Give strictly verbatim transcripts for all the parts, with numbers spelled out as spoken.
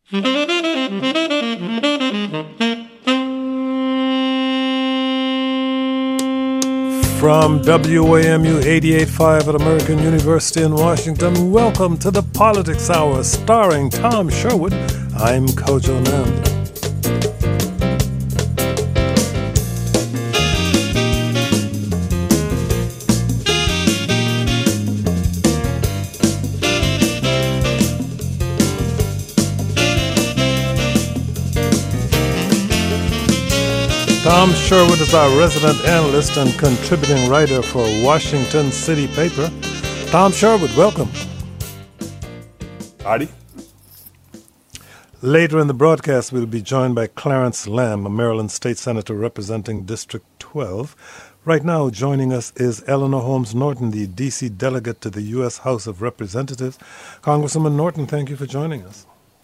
From W A M U eighty-eight point five at American University in Washington, welcome to the Politics Hour, starring Tom Sherwood. I'm Kojo Nanda. Tom Sherwood is our resident analyst and contributing writer for Washington City Paper. Tom Sherwood, welcome. Howdy. Later in the broadcast, we'll be joined by Clarence Lamb, a Maryland state senator representing District twelve. Right now, joining us is Eleanor Holmes Norton, the D C delegate to the U S House of Representatives. Congresswoman Norton, thank you for joining us.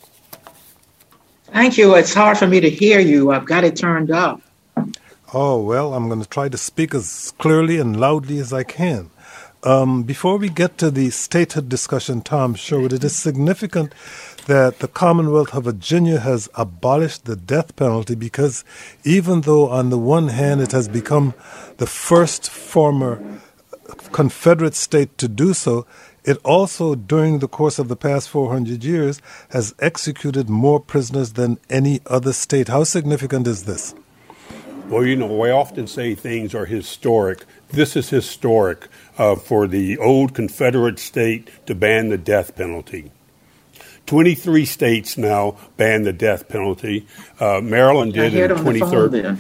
Thank you. It's hard for me to hear you. I've got it turned up. Oh, well, I'm going to try to speak as clearly and loudly as I can. Um, before we get to the statehood discussion, Tom Sherwood, it is significant that the Commonwealth of Virginia has abolished the death penalty because even though on the one hand it has become the first former Confederate state to do so, it also, during the course of the past four hundred years, has executed more prisoners than any other state. How significant is this? Well, you know, I often say things are historic. This is historic uh, for the old Confederate state to ban the death penalty. twenty-three states now ban the death penalty. Uh, Maryland did in twenty thirteen.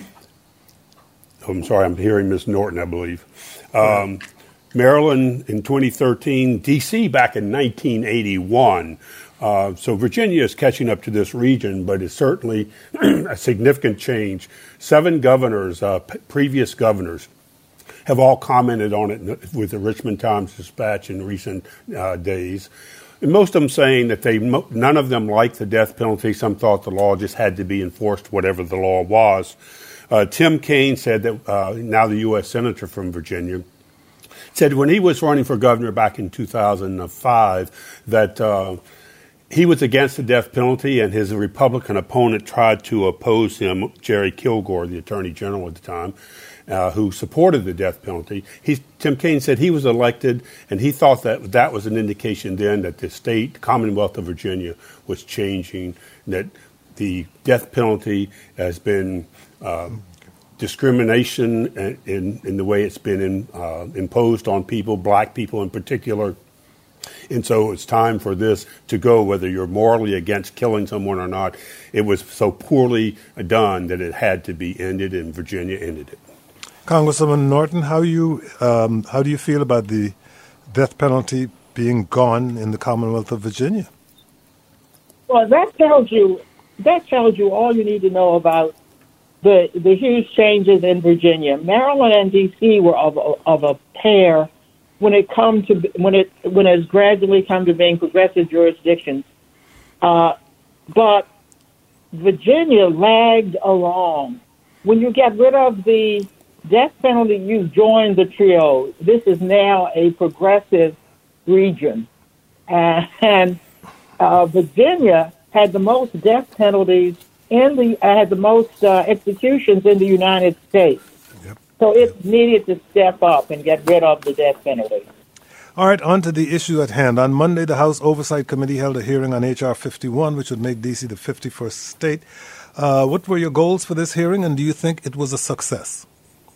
Oh, I'm sorry, I'm hearing Miz Norton, I believe. Um, Maryland in twenty thirteen, D C back in nineteen eighty-one. Uh, so Virginia is catching up to this region, but it's certainly a significant change. Seven governors, uh, p- previous governors, have all commented on it with the Richmond Times-Dispatch in recent uh, days. And most of them saying that they none of them liked the death penalty. Some thought the law just had to be enforced, whatever the law was. Uh, Tim Kaine said that, uh, now the U S Senator from Virginia, said when he was running for governor back in two thousand five that uh, he was against the death penalty, and his Republican opponent tried to oppose him, Jerry Kilgore, the Attorney General at the time, uh, who supported the death penalty. He, Tim Kaine said he was elected, and he thought that that was an indication then that the state, the Commonwealth of Virginia, was changing, that the death penalty has been uh, discrimination in, in the way it's been in, uh, imposed on people, black people in particular. And so it's time for this to go, whether you're morally against killing someone or not. It was so poorly done that it had to be ended, and Virginia ended it. Congresswoman Norton, how you um, how do you feel about the death penalty being gone in the Commonwealth of Virginia? Well, that tells you that tells you all you need to know about the the huge changes in Virginia. Maryland and D C were of a, of a pair when it come to when it when it's gradually come to being progressive jurisdictions, uh, but Virginia lagged along. When you get rid of the death penalty, you join the trio. This is now a progressive region, and, and uh, Virginia had the most death penalties in the uh, had the most uh, executions in the United States. So it needed to step up and get rid of the death penalty. All right, on to the issue at hand. On Monday, the House Oversight Committee held a hearing on H R fifty-one, which would make D C the fifty-first state. Uh, what were your goals for this hearing, and do you think it was a success?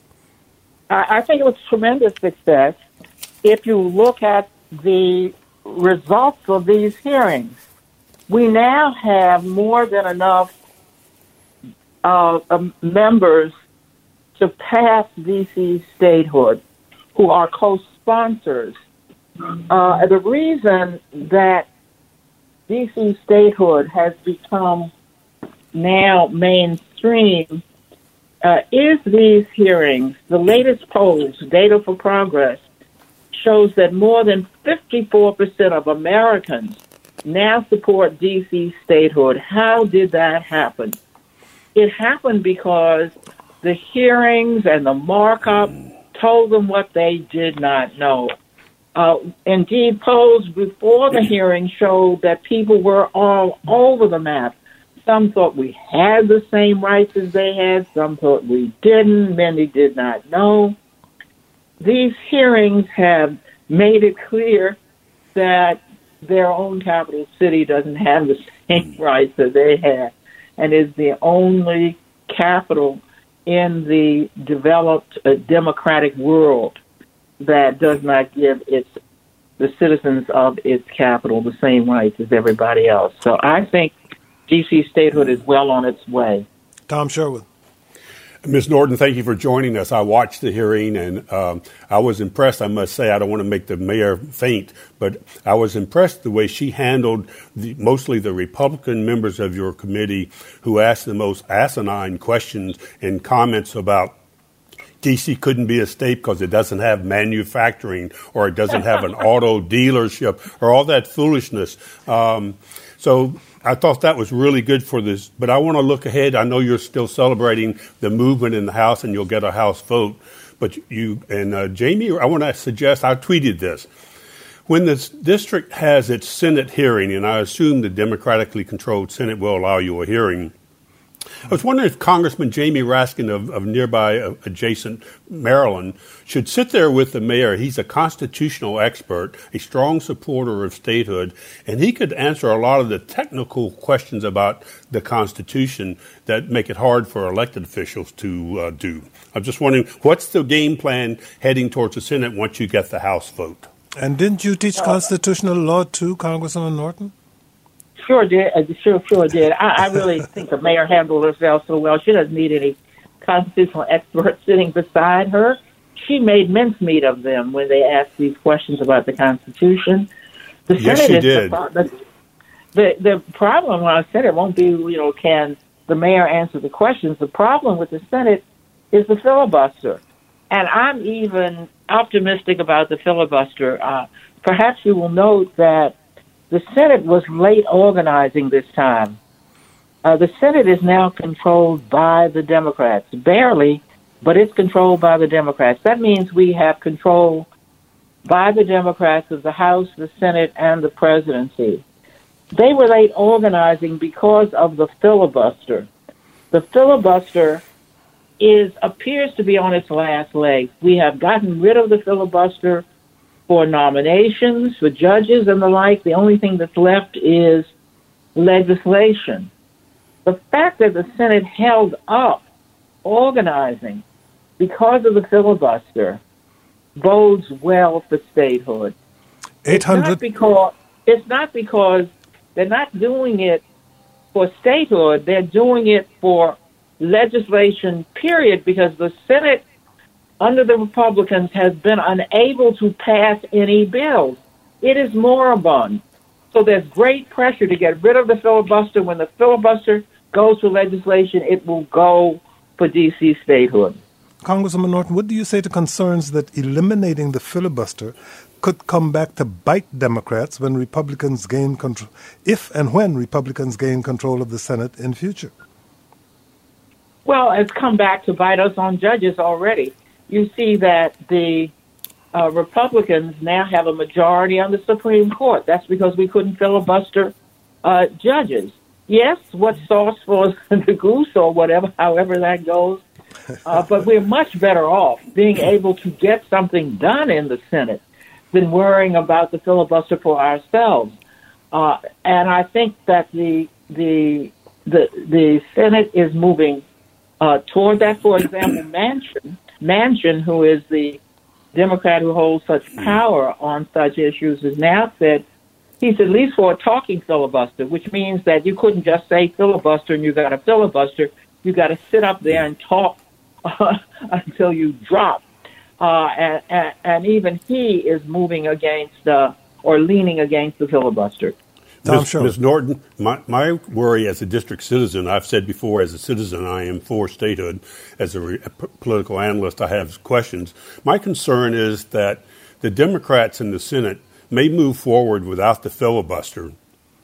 I, I think it was tremendous success. If you look at the results of these hearings, we now have more than enough uh, um, members to pass D C statehood, who are co-sponsors. Uh, the reason that D C statehood has become now mainstream uh, is these hearings. The latest polls, Data for Progress, shows that more than fifty-four percent of Americans now support D C statehood. How did that happen? It happened because the hearings and the markup told them what they did not know. Uh, indeed, polls before the hearing showed that people were all over the map. Some thought we had the same rights as they had. Some thought we didn't. Many did not know. These hearings have made it clear that their own capital city doesn't have the same rights that they had and is the only capital in the developed uh, democratic world that does not give its the citizens of its capital the same rights as everybody else. So I think D C statehood is well on its way. Tom Sherwood. Miz Norton, thank you for joining us. I watched the hearing, and um, I was impressed. I must say, I don't want to make the mayor faint, but I was impressed the way she handled the, mostly the Republican members of your committee who asked the most asinine questions and comments about D C couldn't be a state because it doesn't have manufacturing or it doesn't have an auto dealership or all that foolishness. Um, so I thought that was really good for this. But I want to look ahead. I know you're still celebrating the movement in the House and you'll get a House vote. But you and uh, Jamie, I want to suggest, I tweeted this. When this district has its Senate hearing, and I assume the democratically controlled Senate will allow you a hearing, I was wondering if Congressman Jamie Raskin of, of nearby uh, adjacent Maryland should sit there with the mayor. He's a constitutional expert, a strong supporter of statehood, and he could answer a lot of the technical questions about the Constitution that make it hard for elected officials to uh, do. I'm just wondering, what's the game plan heading towards the Senate once you get the House vote? And didn't you teach constitutional law too, Congresswoman Norton? Sure did. Uh, sure, sure did. I, I really think the mayor handled herself so well. She doesn't need any constitutional experts sitting beside her. She made mincemeat of them when they asked these questions about the Constitution. The yes, Senate she is did. The, the, the, the problem on the Senate won't be, you know, can the mayor answer the questions. The problem with the Senate is the filibuster. And I'm even optimistic about the filibuster. Uh, perhaps you will note that the Senate was late organizing this time. Uh, the Senate is now controlled by the Democrats. Barely, but it's controlled by the Democrats. That means we have control by the Democrats of the House, the Senate, and the presidency. They were late organizing because of the filibuster. The filibuster is appears to be on its last leg. We have gotten rid of the filibuster for nominations, for judges and the like. The only thing that's left is legislation. The fact that the Senate held up organizing because of the filibuster bodes well for statehood. eight hundred It's not because, it's not because they're not doing it for statehood. They're doing it for legislation, period, because the Senate under the Republicans has been unable to pass any bills. It is moribund. So there's great pressure to get rid of the filibuster. When the filibuster goes to legislation, it will go for D C statehood. Congresswoman Norton, what do you say to concerns that eliminating the filibuster could come back to bite Democrats when Republicans gain control, if and when Republicans gain control of the Senate in future? Well, it's come back to bite us on judges already. You see that the uh, Republicans now have a majority on the Supreme Court. That's because we couldn't filibuster uh, judges. Yes, what's sauce for the goose or whatever, however that goes. Uh, but we're much better off being able to get something done in the Senate than worrying about the filibuster for ourselves. Uh, and I think that the the the the Senate is moving uh, toward that. For example, Manchin. Manchin, who is the Democrat who holds such power on such issues, has now said he's at least for a talking filibuster, which means that you couldn't just say filibuster and you got a filibuster. You got to sit up there and talk uh, until you drop. Uh, and, and, and even he is moving against uh, or leaning against the filibuster. Miz Miz Norton, my, my worry as a district citizen, I've said before, as a citizen, I am for statehood. As a, re, a p- political analyst, I have questions. My concern is that the Democrats in the Senate may move forward without the filibuster,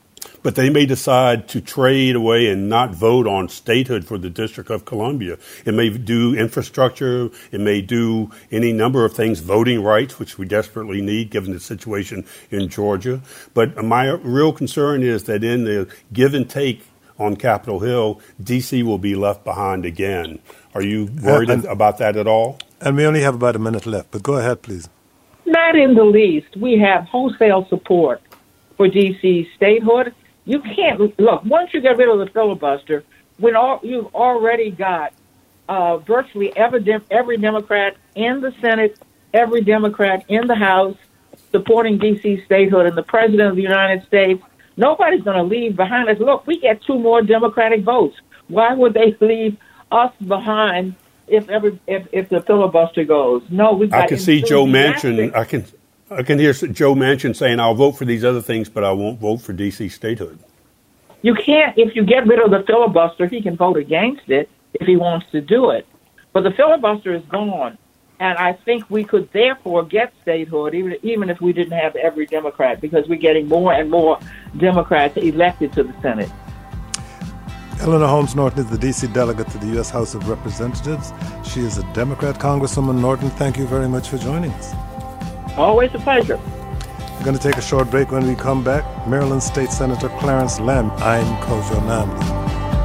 but they may decide to trade away and not vote on statehood for the District of Columbia. It may do infrastructure. It may do any number of things, voting rights, which we desperately need given the situation in Georgia. But my real concern is that in the give and take on Capitol Hill, D C will be left behind again. Are you worried uh, and, about that at all? And we only have about a minute left, but go ahead, please. Not in the least. We have wholesale support for D C statehood. You can't, look, once you get rid of the filibuster, when all, you've already got uh, virtually every, every Democrat in the Senate, every Democrat in the House supporting D C statehood, and the President of the United States, nobody's going to leave behind us. Look, we get two more Democratic votes. Why would they leave us behind if every if, if the filibuster goes? No, we. I can see Joe Manchin. I can I can hear Joe Manchin saying, "I'll vote for these other things, but I won't vote for D C statehood." You can't. If you get rid of the filibuster, he can vote against it if he wants to do it. But the filibuster is gone, and I think we could therefore get statehood, even even if we didn't have every Democrat, because we're getting more and more Democrats elected to the Senate. Eleanor Holmes Norton is the D C delegate to the U S House of Representatives. She is a Democrat. Congresswoman Norton, thank you very much for joining us. Always a pleasure. We're going to take a short break. When we come back, Maryland State Senator Clarence Lam. I'm Kojo Namdi.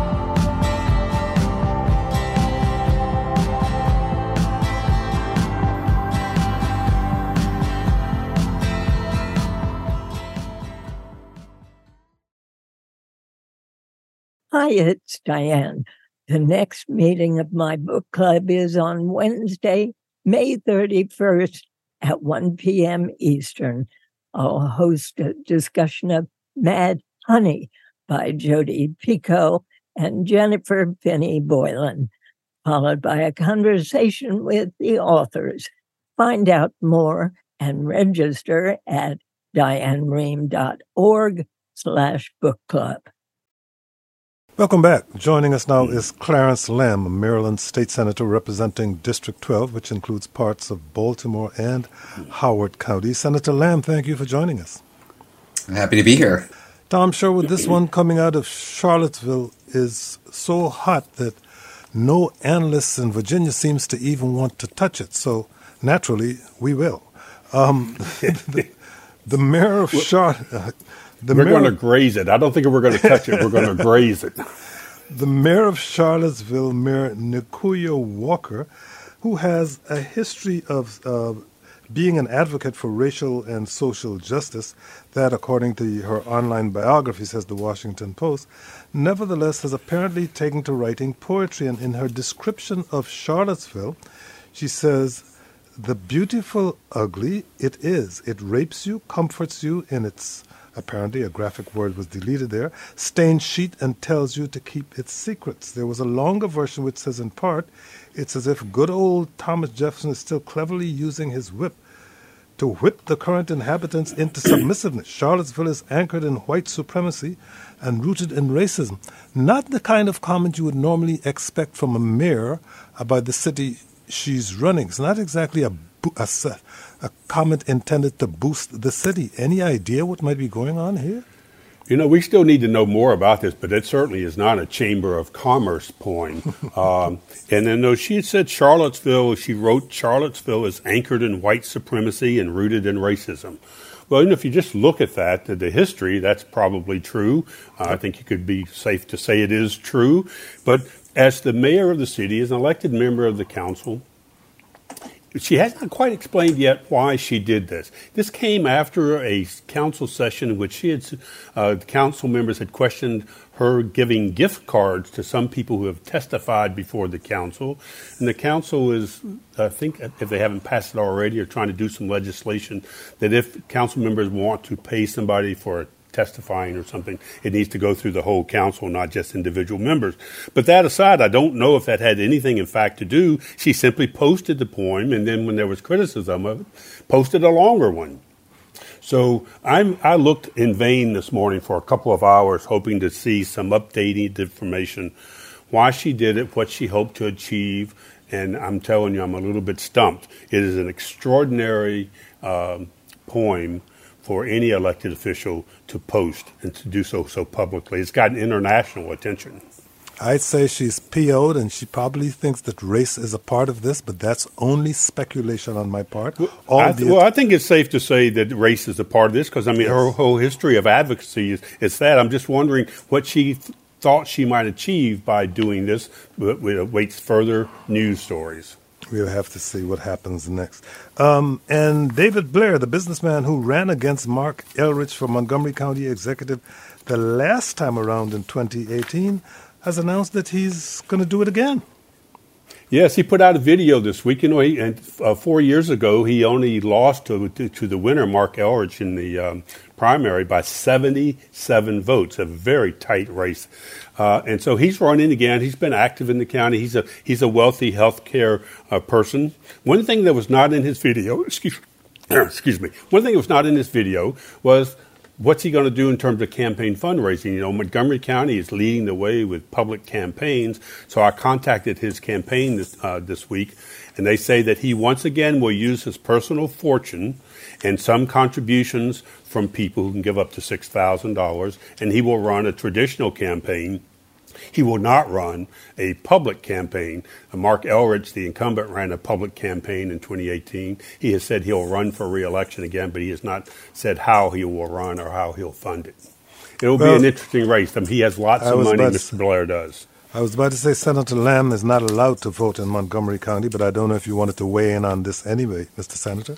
Hi, it's Diane. The next meeting of my book club is on Wednesday, May thirty-first at one p.m. Eastern. I'll host a discussion of Mad Honey by Jodi Picoult and Jennifer Finney Boylan, followed by a conversation with the authors. Find out more and register at dianerehm.org slash book club. Welcome back. Joining us now is Clarence Lam, a Maryland State Senator representing District twelve, which includes parts of Baltimore and Howard County. Senator Lam, thank you for joining us. I'm happy to be here. Tom Sherwood, this one coming out of Charlottesville is so hot that no analyst in Virginia seems to even want to touch it. So naturally, we will. Um, the, the mayor of Charlotte... Uh, The we're mayor, going to graze it. I don't think we're going to touch it. We're going to graze it. The mayor of Charlottesville, Mayor Nicoya Walker, who has a history of uh, being an advocate for racial and social justice, that, according to her online biography, says the Washington Post, nevertheless has apparently taken to writing poetry. And in her description of Charlottesville, she says, "The beautiful ugly it is. It rapes you, comforts you in its..." Apparently, a graphic word was deleted there, stained sheet and tells you to keep its secrets. There was a longer version which says, in part, it's as if good old Thomas Jefferson is still cleverly using his whip to whip the current inhabitants into submissiveness. Charlottesville is anchored in white supremacy and rooted in racism. Not the kind of comment you would normally expect from a mayor about the city she's running. It's not exactly a, a a comment intended to boost the city. Any idea what might be going on here? You know, we still need to know more about this, but it certainly is not a Chamber of Commerce poem. um, and then, though she had said Charlottesville, she wrote Charlottesville is anchored in white supremacy and rooted in racism. Well, you know, if you just look at that, the history, that's probably true. Uh, I think you could be safe to say it is true. But as the mayor of the city, as an elected member of the council, she has not quite explained yet why she did this. This came after a council session in which she had, uh, the council members had questioned her giving gift cards to some people who have testified before the council. And the council is, I think, if they haven't passed it already, are trying to do some legislation that if council members want to pay somebody for testifying or something, it needs to go through the whole council, not just individual members. But that aside, I don't know if that had anything, in fact, to do. She simply posted the poem, and then when there was criticism of it, posted a longer one. So I'm, I looked in vain this morning for a couple of hours, hoping to see some updated information, why she did it, what she hoped to achieve, and I'm telling you, I'm a little bit stumped. It is an extraordinary um, poem for any elected official to post and to do so so publicly. It's gotten international attention. I'd say she's P O'd, and she probably thinks that race is a part of this, but that's only speculation on my part. Well, I, th- well, I think it's safe to say that race is a part of this because, I mean, yes. her whole history of advocacy is, is that. I'm just wondering what she th- thought she might achieve by doing this, but it awaits further news stories. We'll have to see what happens next. Um, and David Blair, the businessman who ran against Mark Elrich for Montgomery County Executive the last time around in twenty eighteen, has announced that he's going to do it again. Yes, he put out a video this week. You know, he, and uh, four years ago, he only lost to, to, to the winner, Mark Elrich, in the um, primary by seventy-seven votes, a very tight race. Uh, and so he's running again. He's been active in the county. He's a he's a wealthy healthcare uh, person. One thing that was not in his video, excuse, excuse me, one thing that was not in this video was what's he going to do in terms of campaign fundraising? You know, Montgomery County is leading the way with public campaigns. So I contacted his campaign this, uh, this week, and they say that he once again will use his personal fortune and some contributions from people who can give up to six thousand dollars, and he will run a traditional campaign. He will not run a public campaign. Mark Elrich, the incumbent, ran a public campaign in twenty eighteen. He has said he'll run for re-election again, but he has not said how he will run or how he'll fund it. It will well, be an interesting race. I mean, he has lots of money, Mister Blair does. I was about to say Senator Lamb is not allowed to vote in Montgomery County, but I don't know if you wanted to weigh in on this anyway, Mister Senator.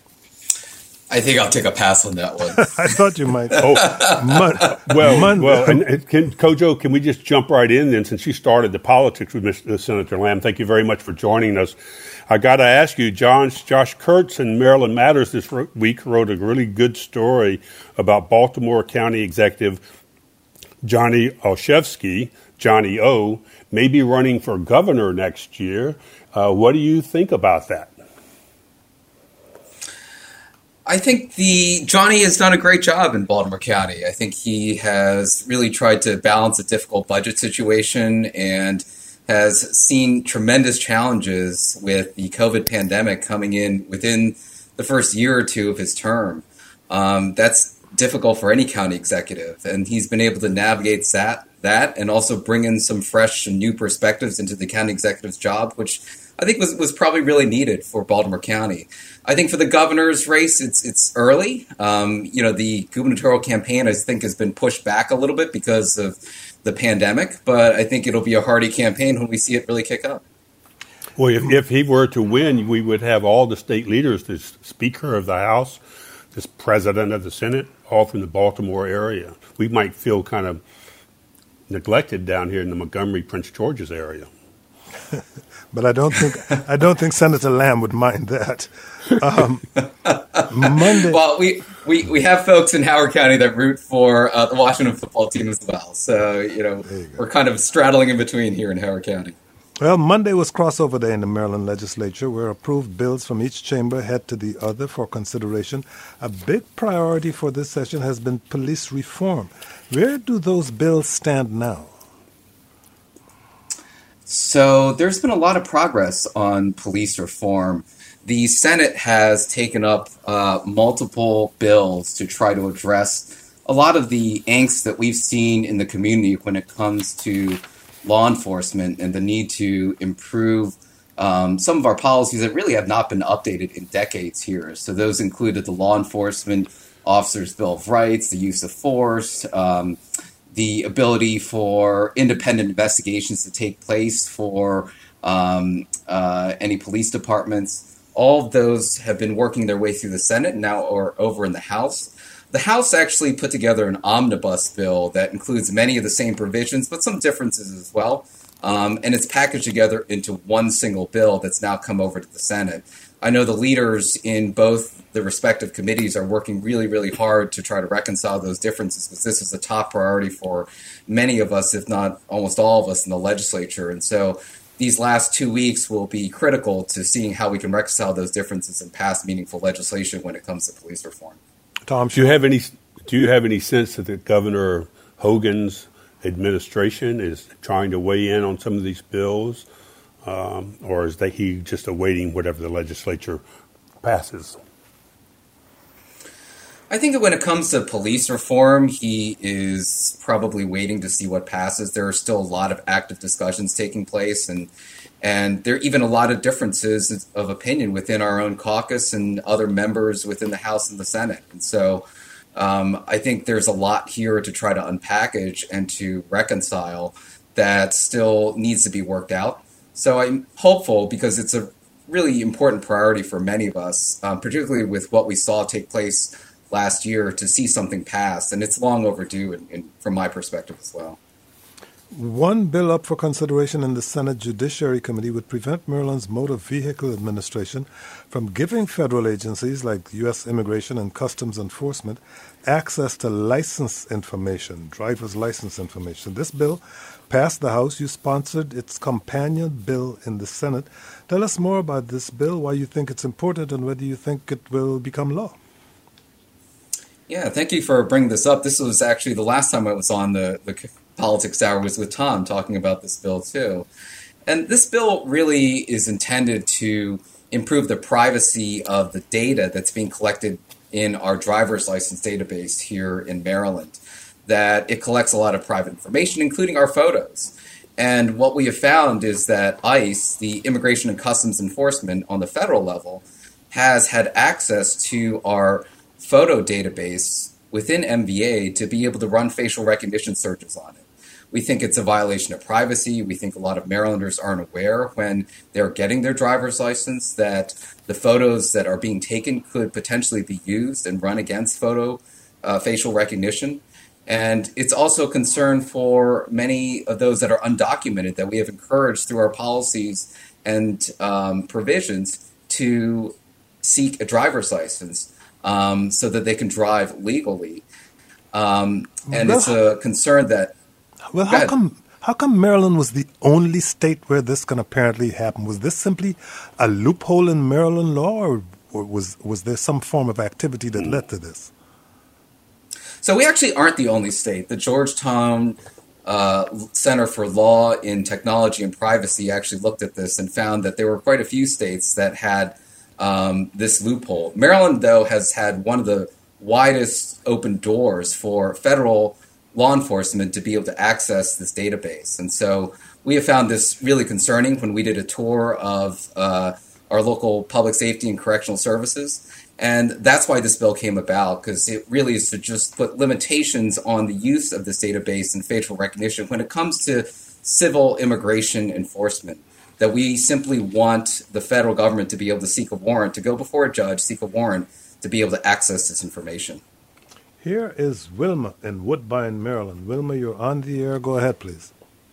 I think I'll take a pass on that one. I thought you might. Oh, Mon- well, Mon- well, and, and can, Kojo, can we just jump right in then? Since you started the politics with Mister Senator Lamb, thank you very much for joining us. I got to ask you, John, Josh Kurtz in Maryland Matters this week wrote a really good story about Baltimore County Executive Johnny Olszewski, Johnny O, may be running for governor next year. Uh, what do you think about that? I think the Johnny has done a great job in Baltimore County. I think he has really tried to balance a difficult budget situation and has seen tremendous challenges with the COVID pandemic coming in within the first year or two of his term. Um, that's difficult for any county executive, and he's been able to navigate that, that and also bring in some fresh and new perspectives into the county executive's job, which I think was, was probably really needed for Baltimore County. I think for the governor's race, it's it's early. Um, you know, the gubernatorial campaign, I think, has been pushed back a little bit because of the pandemic, but I think it'll be a hearty campaign when we see it really kick up. Well, if, if he were to win, we would have all the state leaders, the Speaker of the House, this President of the Senate, all from the Baltimore area. We might feel kind of neglected down here in the Montgomery, Prince George's area. But I don't think I don't think Senator Lamb would mind that. Um, Monday. Well, we, we, we have folks in Howard County that root for uh, the Washington football team as well. So, you know, you we're kind of straddling in between here in Howard County. Well, Monday was crossover day in the Maryland legislature, where approved bills from each chamber head to the other for consideration. A big priority for this session has been police reform. Where do those bills stand now? So there's been a lot of progress on police reform. The Senate has taken up uh, multiple bills to try to address a lot of the angst that we've seen in the community when it comes to law enforcement and the need to improve um, some of our policies that really have not been updated in decades here. So those included the Law Enforcement Officers' Bill of Rights, the use of force, um, the ability for independent investigations to take place for um, uh, any police departments. All of those have been working their way through the Senate and now are over in the House. The House actually put together an omnibus bill that includes many of the same provisions, but some differences as well. Um, and it's packaged together into one single bill that's now come over to the Senate. I know the leaders in both the respective committees are working really, really hard to try to reconcile those differences, because this is a top priority for many of us, if not almost all of us in the legislature. And so these last two weeks will be critical to seeing how we can reconcile those differences and pass meaningful legislation when it comes to police reform. Tom, do you have any do you have any sense that the Governor Hogan's administration is trying to weigh in on some of these bills, um, or is that he just awaiting whatever the legislature passes? I think that when it comes to police reform, he is probably waiting to see what passes. There are still a lot of active discussions taking place, and and there are even a lot of differences of opinion within our own caucus and other members within the House and the Senate. And so um, I think there's a lot here to try to unpackage and to reconcile that still needs to be worked out. So I'm hopeful, because it's a really important priority for many of us, um, particularly with what we saw take place last year, to see something passed. And it's long overdue in, in, from my perspective as well. One bill up for consideration in the Senate Judiciary Committee would prevent Maryland's Motor Vehicle Administration from giving federal agencies like U S Immigration and Customs Enforcement access to license information, driver's license information. This bill passed the House. You sponsored its companion bill in the Senate. Tell us more about this bill, why you think it's important, and whether you think it will become law. Yeah, thank you for bringing this up. This was actually the last time I was on the, the Politics Hour was with Tom talking about this bill too. And this bill really is intended to improve the privacy of the data that's being collected in our driver's license database here in Maryland, that it collects a lot of private information, including our photos. And what we have found is that ICE, the Immigration and Customs Enforcement on the federal level, has had access to our photo database within M V A to be able to run facial recognition searches on it. We think it's a violation of privacy. We think a lot of Marylanders aren't aware when they're getting their driver's license that the photos that are being taken could potentially be used and run against photo uh, facial recognition. And it's also a concern for many of those that are undocumented that we have encouraged through our policies and um, provisions to seek a driver's license um, so that they can drive legally. Um, and well, it's a concern that... Well, how come how come Maryland was the only state where this can apparently happen? Was this simply a loophole in Maryland law, or, or was was there some form of activity that led to this? So we actually aren't the only state. The Georgetown uh, Center for Law in Technology and Privacy actually looked at this and found that there were quite a few states that had um, this loophole. Maryland, though, has had one of the widest open doors for federal law enforcement to be able to access this database. And so we have found this really concerning when we did a tour of uh, our local public safety and correctional services. And that's why this bill came about, because it really is to just put limitations on the use of this database and facial recognition when it comes to civil immigration enforcement. That we simply want the federal government to be able to seek a warrant, to go before a judge, seek a warrant, to be able to access this information. Here is Wilma in Woodbine, Maryland. Wilma, you're on the air. Go ahead, please.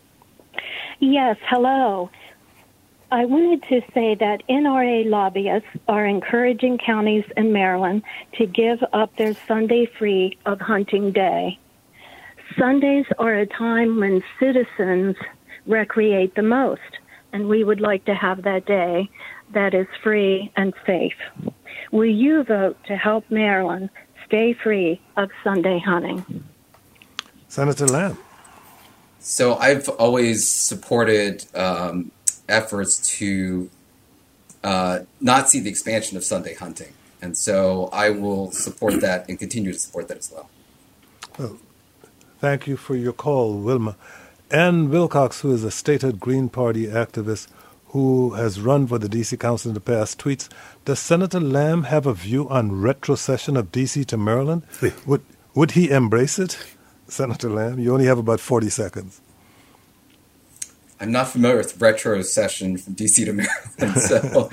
Yes, hello. I wanted to say that N R A lobbyists are encouraging counties in Maryland to give up their Sunday free of hunting day. Sundays are a time when citizens recreate the most, and we would like to have that day that is free and safe. Will you vote to help Maryland stay free of Sunday hunting? Senator Lamb. So I've always supported um, efforts to uh, not see the expansion of Sunday hunting. And so I will support that and continue to support that as well. Well, thank you for your call, Wilma. Ann Wilcox, who is a statehood Green Party activist who has run for the D C Council in the past, tweets, does Senator Lamb have a view on retrocession of D C to Maryland? would would he embrace it? Senator Lamb, you only have about forty seconds. I'm not familiar with retrocession from D C to Maryland, so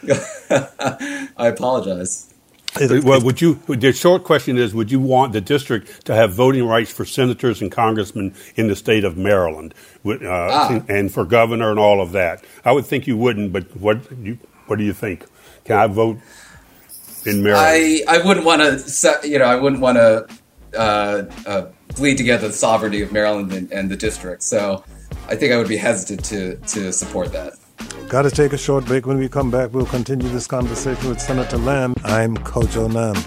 I apologize. It, well, would you? The short question is: would you want the district to have voting rights for senators and congressmen in the state of Maryland, uh, ah. and for governor and all of that? I would think you wouldn't, but what you, what do you think? Can I vote in Maryland? I, I wouldn't want to, you know, I wouldn't want to uh, uh, bleed together the sovereignty of Maryland and, and the district. So I think I would be hesitant to to support that. Got to take a short break. When we come back, we'll continue this conversation with Senator Lamb. I'm Kojo Nanda.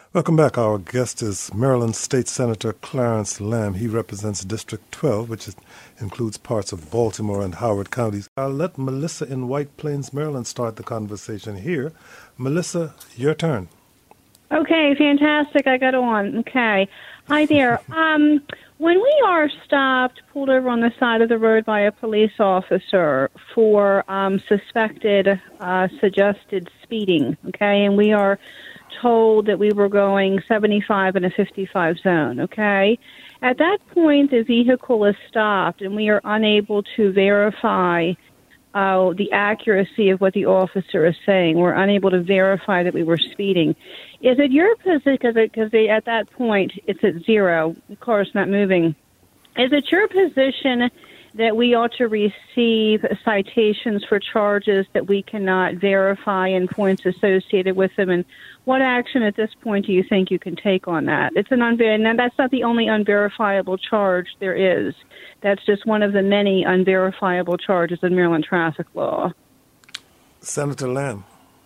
Welcome back. Our guest is Maryland State Senator Clarence Lam. He represents District twelve, which is, includes parts of Baltimore and Howard counties. I'll let Melissa in White Plains, Maryland, start the conversation here. Melissa, your turn. Okay, fantastic. I got on. Okay. Hi there. Um, when we are stopped, pulled over on the side of the road by a police officer for um, suspected, uh, suggested speeding, okay, and we are told that we were going seventy-five in a fifty-five zone, okay? At that point, the vehicle is stopped, and we are unable to verify uh, the accuracy of what the officer is saying. We're unable to verify that we were speeding. Is it your position, because at that point, it's at zero, the car's not moving. Is it your position that we ought to receive citations for charges that we cannot verify and points associated with them? And what action at this point do you think you can take on that? It's an unver- and that's not the only unverifiable charge there is. That's just one of the many unverifiable charges in Maryland traffic law. Senator Lam.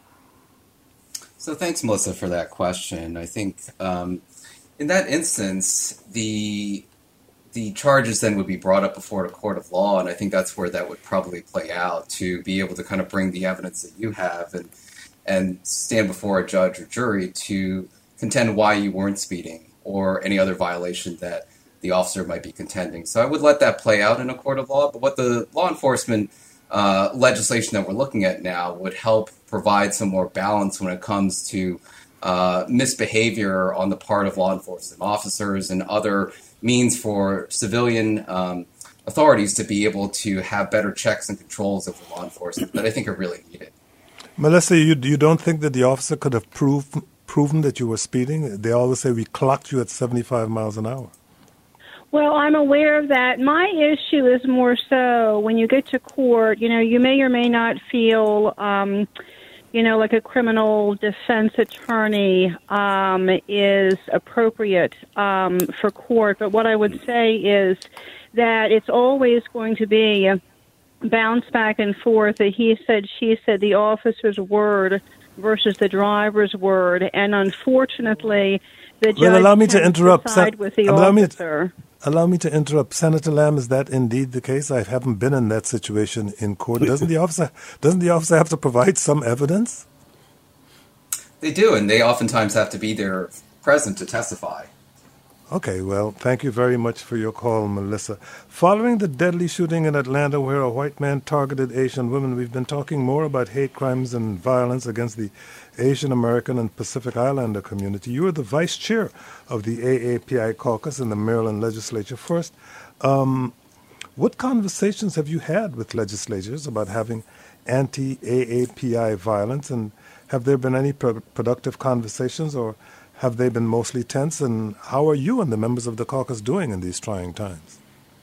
So thanks, Melissa, for that question. I think um, in that instance, the the charges then would be brought up before a court of law, and I think that's where that would probably play out, to be able to kind of bring the evidence that you have and and stand before a judge or jury to contend why you weren't speeding or any other violation that the officer might be contending. So I would let that play out in a court of law, but what the law enforcement uh, legislation that we're looking at now would help provide some more balance when it comes to uh, misbehavior on the part of law enforcement officers and other means for civilian um, authorities to be able to have better checks and controls over law enforcement that I think are really needed. Melissa, you you don't think that the officer could have proved, proven that you were speeding? They always say we clocked you at seventy-five miles an hour. Well, I'm aware of that. My issue is more so when you get to court, you know, you may or may not feel, um, you know, like a criminal defense attorney um, is appropriate um, for court. But what I would say is that it's always going to be a bounce back and forth, a he said, she said, the officer's word versus the driver's word. And unfortunately, the judge well, allow me to interrupt. side with the allow officer. Me to, allow me to interrupt. Senator Lam, is that indeed the case? I haven't been in that situation in court. Doesn't the officer doesn't the officer have to provide some evidence? They do, and they oftentimes have to be there present to testify. Okay, well, thank you very much for your call, Melissa. Following the deadly shooting in Atlanta where a white man targeted Asian women, we've been talking more about hate crimes and violence against the Asian American and Pacific Islander community. You are the vice chair of the A A P I caucus in the Maryland legislature. First, um, what conversations have you had with legislators about having anti-A A P I violence, and have there been any pro- productive conversations, or have they been mostly tense? And how are you and the members of the caucus doing in these trying times?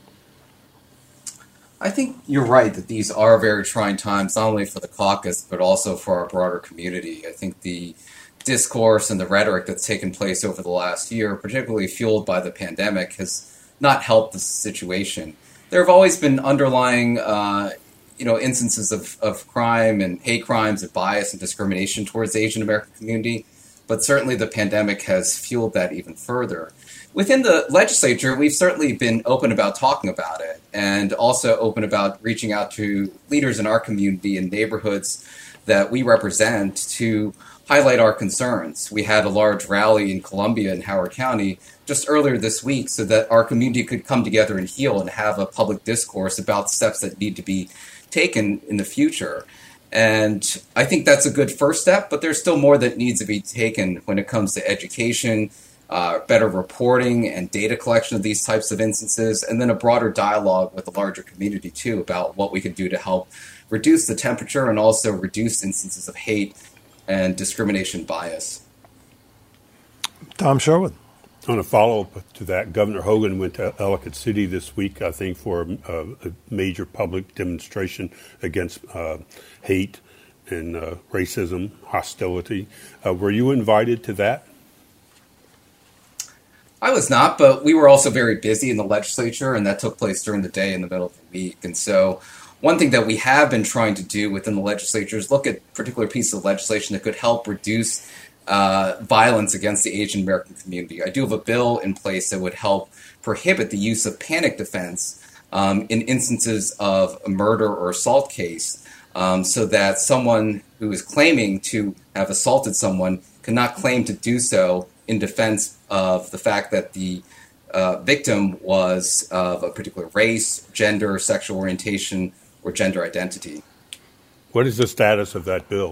I think you're right that these are very trying times, not only for the caucus, but also for our broader community. I think the discourse and the rhetoric that's taken place over the last year, particularly fueled by the pandemic, has not helped the situation. There have always been underlying uh, you know, instances of, of crime and hate crimes and bias and discrimination towards the Asian American community, but certainly the pandemic has fueled that even further. Within the legislature, we've certainly been open about talking about it, and also open about reaching out to leaders in our community and neighborhoods that we represent to highlight our concerns. We had a large rally in Columbia and Howard County just earlier this week so that our community could come together and heal and have a public discourse about steps that need to be taken in the future. And I think that's a good first step, but there's still more that needs to be taken when it comes to education, uh, better reporting and data collection of these types of instances, and then a broader dialogue with the larger community too about what we can do to help reduce the temperature and also reduce instances of hate and discrimination bias. Tom Sherwood. On a follow-up to that, Governor Hogan went to Ellicott City this week, I think, for a, a major public demonstration against uh, hate and uh, racism, hostility. Uh, were you invited to that? I was not, but we were also very busy in the legislature, and that took place during the day in the middle of the week. And so one thing that we have been trying to do within the legislature is look at particular pieces of legislation that could help reduce uh, violence against the Asian American community. I do have a bill in place that would help prohibit the use of panic defense um, in instances of a murder or assault case, um, so that someone who is claiming to have assaulted someone cannot claim to do so in defense of the fact that the uh, victim was of a particular race, gender, sexual orientation, or gender identity. What is the status of that bill?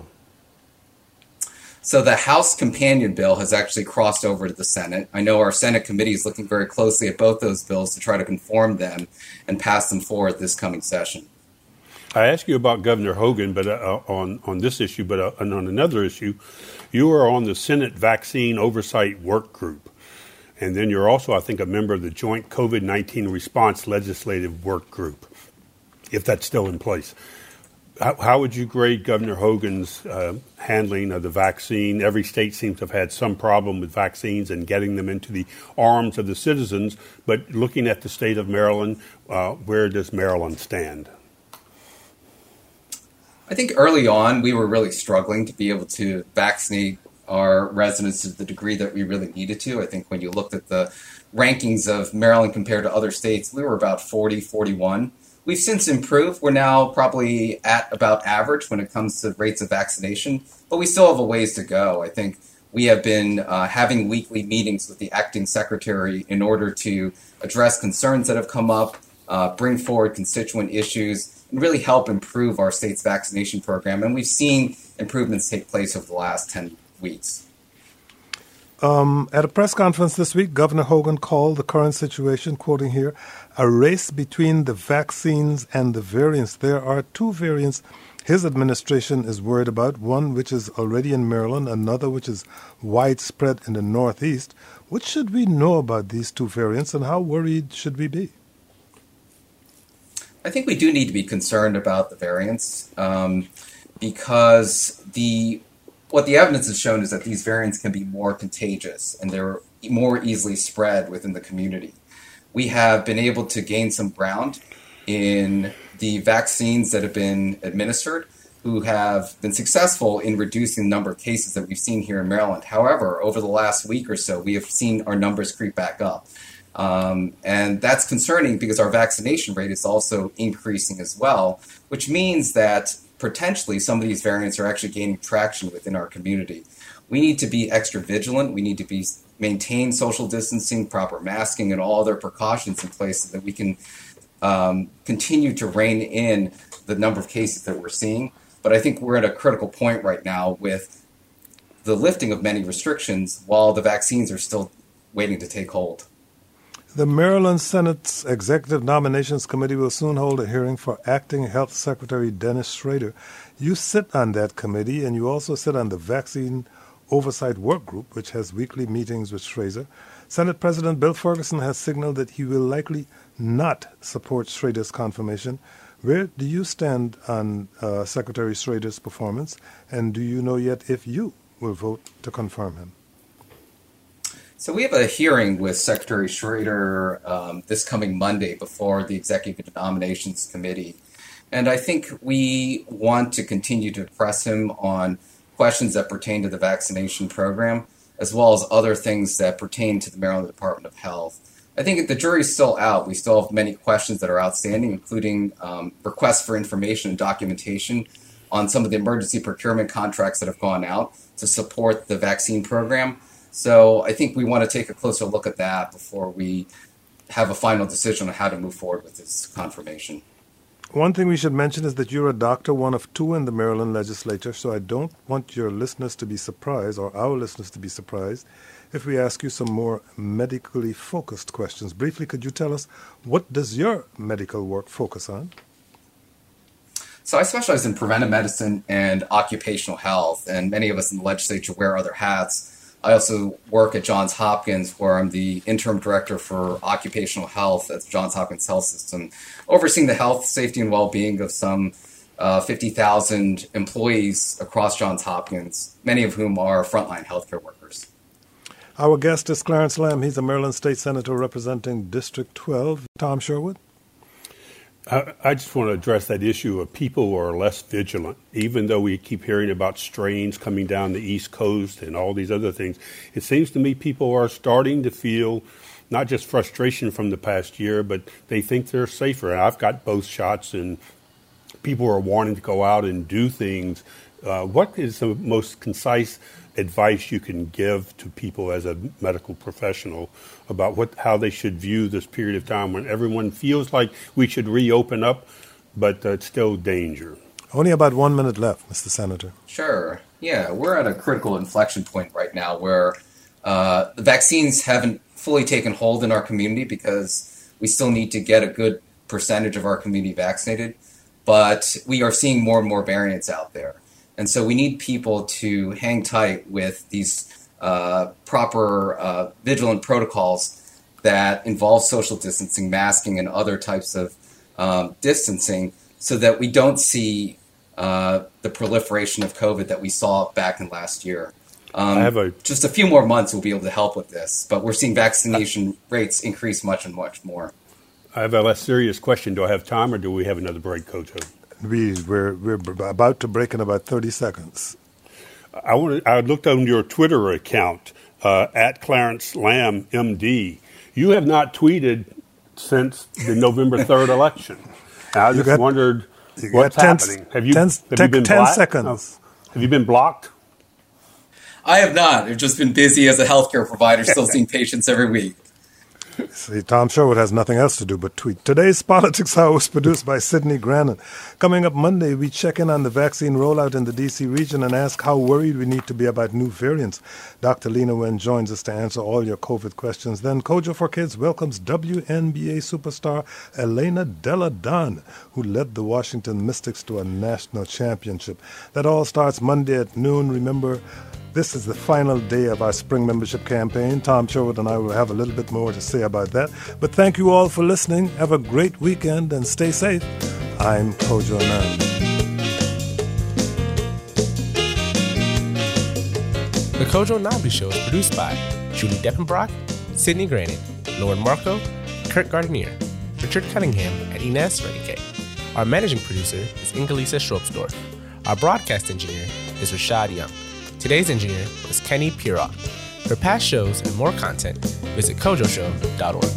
So the House companion bill has actually crossed over to the Senate. I know our Senate committee is looking very closely at both those bills to try to conform them and pass them forward this coming session. I asked you about Governor Hogan, but uh, on on this issue, but uh, and on another issue, you are on the Senate Vaccine Oversight Work Group, and then you're also, I think, a member of the Joint COVID nineteen Response Legislative Work Group, if that's still in place. How, how would you grade Governor Hogan's uh, handling of the vaccine? Every state seems to have had some problem with vaccines and getting them into the arms of the citizens. But looking at the state of Maryland, uh, where does Maryland stand? I think early on we were really struggling to be able to vaccinate our residents to the degree that we really needed to. I think when you looked at the rankings of Maryland compared to other states, we were about forty, forty-one. We've since improved. We're now probably at about average when it comes to rates of vaccination, but we still have a ways to go. I think we have been uh, having weekly meetings with the acting secretary in order to address concerns that have come up, uh, bring forward constituent issues, and really help improve our state's vaccination program. And we've seen improvements take place over the last ten weeks. Um, at a press conference this week, Governor Hogan called the current situation, quoting here, a race between the vaccines and the variants. There are two variants his administration is worried about, one which is already in Maryland, another which is widespread in the Northeast. What should we know about these two variants, and how worried should we be? I think we do need to be concerned about the variants um, because the what the evidence has shown is that these variants can be more contagious and they're more easily spread within the community. We have been able to gain some ground in the vaccines that have been administered, who have been successful in reducing the number of cases that we've seen here in Maryland. However, over the last week or so, we have seen our numbers creep back up. Um, and that's concerning because our vaccination rate is also increasing as well, which means that potentially some of these variants are actually gaining traction within our community. We need to be extra vigilant. We need to be maintain social distancing, proper masking, and all other precautions in place so that we can um, continue to rein in the number of cases that we're seeing. But I think we're at a critical point right now with the lifting of many restrictions while the vaccines are still waiting to take hold. The Maryland Senate's Executive Nominations Committee will soon hold a hearing for Acting Health Secretary Dennis Schrader. You sit on that committee, and you also sit on the Vaccine Oversight Work Group, which has weekly meetings with Schrader. Senate President Bill Ferguson has signaled that he will likely not support Schrader's confirmation. Where do you stand on uh, Secretary Schrader's performance, and do you know yet if you will vote to confirm him? So we have a hearing with Secretary Schrader um, this coming Monday before the Executive Nominations Committee. And I think we want to continue to press him on questions that pertain to the vaccination program, as well as other things that pertain to the Maryland Department of Health. I think the jury's still out. We still have many questions that are outstanding, including um, requests for information and documentation on some of the emergency procurement contracts that have gone out to support the vaccine program. So I think we want to take a closer look at that before we have a final decision on how to move forward with this confirmation. One thing we should mention is that you're a doctor, one of two in the Maryland legislature, so I don't want your listeners to be surprised, or our listeners to be surprised, if we ask you some more medically focused questions. Briefly, could you tell us, what does your medical work focus on? So I specialize in preventive medicine and occupational health, and many of us in the legislature wear other hats. I also work at Johns Hopkins, where I'm the interim director for occupational health at the Johns Hopkins Health System, overseeing the health, safety, and well-being of some uh, fifty thousand employees across Johns Hopkins, many of whom are frontline healthcare workers. Our guest is Clarence Lamb. He's a Maryland State Senator representing District twelve. Tom Sherwood? I, I just want to address that issue of people who are less vigilant. Even though we keep hearing about strains coming down the East Coast and all these other things, it seems to me people are starting to feel not just frustration from the past year, but they think they're safer. And I've got both shots, and people are wanting to go out and do things. Uh, what is the most concise advice you can give to people as a medical professional about what how they should view this period of time when everyone feels like we should reopen up, but uh, it's still danger? Only about one minute left, Mister Senator. Sure. Yeah, we're at a critical inflection point right now where uh, the vaccines haven't fully taken hold in our community because we still need to get a good percentage of our community vaccinated, but we are seeing more and more variants out there. And so we need people to hang tight with these uh, proper uh, vigilant protocols that involve social distancing, masking, and other types of um, distancing so that we don't see uh, the proliferation of COVID that we saw back in last year. Um, I have a, just a few more months will be able to help with this, but we're seeing vaccination rates increase much and much more. I have a less serious question. Do I have time, or do we have another break, Coach? We, we're, we're about to break in about thirty seconds. I wanted, I looked on your Twitter account, uh, at Clarence Lamb, M D. You have not tweeted since the November third election. And I just got, wondered what's ten, happening. Have you, ten, have you been ten blocked? seconds. Oh. Have you been blocked? I have not. I've just been busy as a healthcare provider, still seeing patients every week. See, Tom Sherwood has nothing else to do but tweet. Today's Politics Hour was produced by Sidney Grannon. Coming up Monday, we check in on the vaccine rollout in the D C region and ask how worried we need to be about new variants. Doctor Lena Wen joins us to answer all your COVID questions. Then Kojo for Kids welcomes W N B A superstar Elena Della Don, who led the Washington Mystics to a national championship. That all starts Monday at noon. Remember, this is the final day of our spring membership campaign. Tom Sherwood and I will have a little bit more to say about that. But thank you all for listening. Have a great weekend and stay safe. I'm Kojo Anand. The Kojo Nambi Show is produced by Julie Deppenbrock, Sidney Grannon, Lauren Marco, Kurt Gardner, Richard Cunningham, and Ines Renike. Our managing producer is Ingalisa Schropsdorf. Our broadcast engineer is Rashad Young. Today's engineer was Kenny Pirog. For past shows and more content, visit kojo show dot org.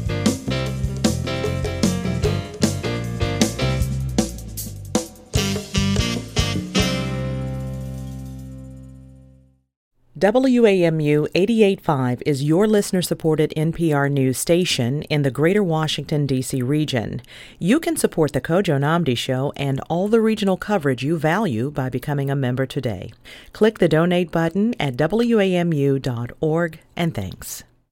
W A M U eighty-eight point five is your listener-supported N P R news station in the greater Washington, D C region. You can support the Kojo Namdi Show and all the regional coverage you value by becoming a member today. Click the donate button at W A M U dot org, and thanks.